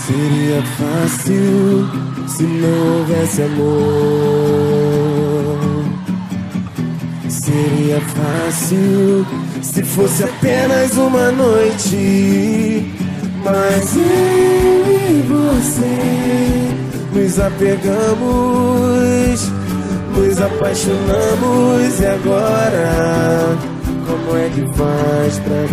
Seria fácil se não houvesse amor. Seria fácil se fosse apenas uma noite. Mas eu e você nos apegamos, nos apaixonamos. E agora, como é que faz pra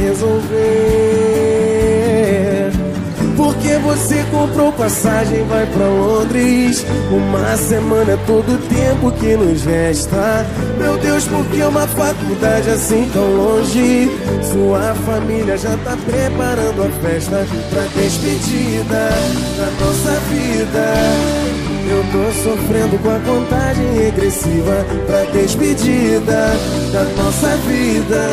resolver? Porque você comprou passagem, vai pra Londres. Uma semana é todo o tempo que nos resta. Meu Deus, por que uma faculdade assim tão longe? Sua família já tá preparando a festa pra despedida da nossa vida. Eu tô sofrendo com a contagem regressiva pra despedida da nossa vida.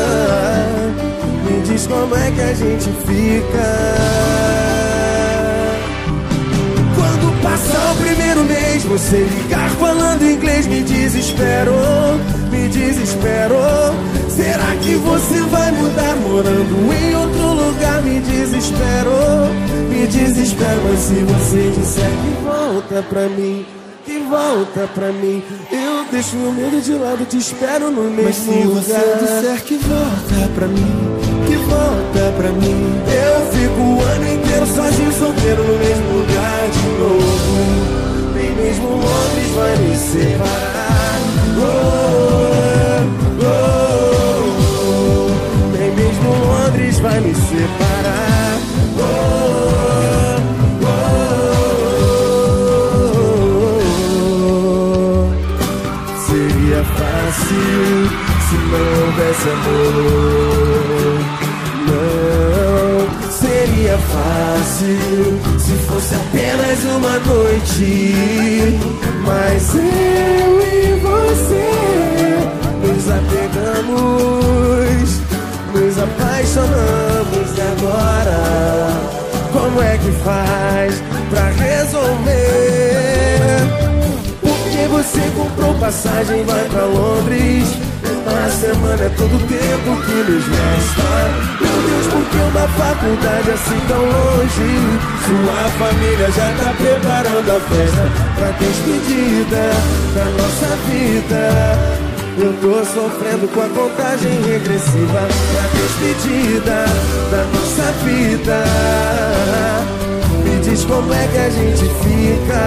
Me diz como é que a gente fica quando passar o primeiro mês. Você ligar falando inglês, me desesperou, me desesperou. Será que você vai mudar morando em outro lugar? Me desesperou, me desespero. Mas se você disser que volta pra mim, que volta pra mim, eu deixo meu medo de lado, te espero no mesmo lugar. Mas se você disser que volta pra mim, que volta pra mim, eu fico o ano inteiro sozinho, solteiro no mesmo lugar de novo. Nem mesmo Londres vai me separar. Oh, oh, oh. Nem mesmo Londres vai me separar. Oh, oh, oh. Seria fácil se não houvesse amor. Não seria fácil se fosse apenas uma noite. Mas eu e você nos apegamos, nos apaixonamos. E agora, como é que faz pra resolver? Porque você comprou passagem, vai pra Londres. Uma semana é todo o tempo que nos resta. Meu Deus, por que uma faculdade assim tão longe? Sua família já tá preparando a festa pra despedida da nossa vida. Eu tô sofrendo com a contagem regressiva pra despedida da nossa vida. Me diz como é que a gente fica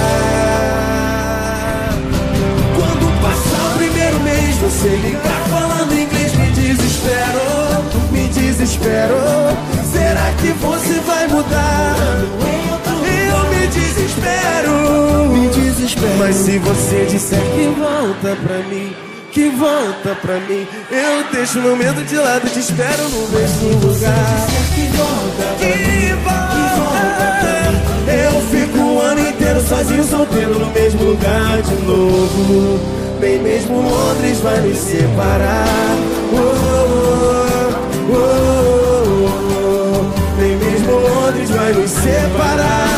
quando passar o primeiro mês. Você ligar falando inglês, me desesperou, me desesperou. Será que você vai mudar? Eu me desespero, me desespero. Mas se você disser que volta pra mim, que volta pra mim, eu deixo meu medo de lado, te espero no mesmo lugar. Que volta pra mim, que volta pra mim, eu fico o ano inteiro sozinho, solteiro no mesmo lugar de novo. Nem mesmo Londres vai me separar. Oh, oh, oh, oh. Nem mesmo Londres vai me separar.